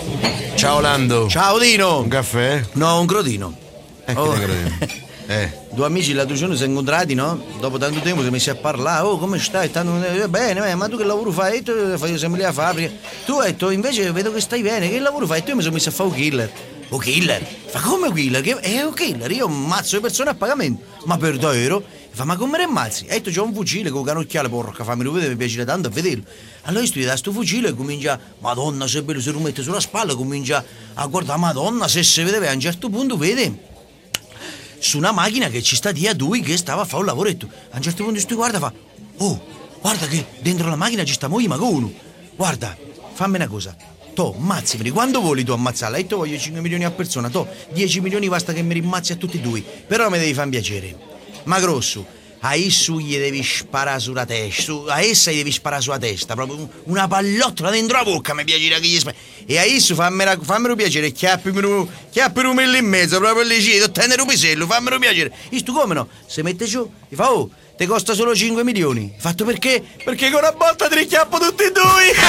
Ciao Lando. Ciao Dino. Un caffè? No, un crodino. Che crodino? Due amici l'altro giorno si sono incontrati, no? Dopo tanto tempo si sono messi a parlare. Oh, come stai? Bene, ma tu che lavoro fai? Tu fai sempre lì a fabbrica. Tu hai detto, invece vedo che stai bene, che lavoro fai? Tu mi sono messo a fare un killer. Un killer? Fa come un killer? È un killer, io ammazzo le persone a pagamento. Ma per davvero? Fa, ma come le ammazzi? E detto, c'ho un fucile con un canocchiale, porca, fammi vedere, mi piace tanto a vederlo. Allora io sto da sto fucile e comincia, Madonna, se bello, si rimette sulla spalla, comincia a guardare, Madonna, se si vede, a un certo punto vede su una macchina che ci sta di a due che stava a fare un lavoretto. A un certo punto sto guarda, fa, oh, guarda che dentro la macchina ci sta moglie Magonu. Guarda, fammi una cosa. To, ammazzami, quando voli tu ammazzarla? E tu voglio 5 milioni a persona, to, 10 milioni basta che mi rimmazzi a tutti e due. Però mi devi fare un piacere. Ma grosso, a esso gli devi sparare sulla testa, a essa gli devi sparare sulla testa, proprio una pallottola dentro la bocca, mi piacerà che gli spara. E a esso fammelo piacere, chiappimi un mille e mezzo, proprio lì, ci tenere un pisello, fammelo piacere. E tu come no? Se mette giù, gli fa, oh, ti costa solo 5 milioni. Fatto perché? Perché con una botta ti richiappo tutti e due.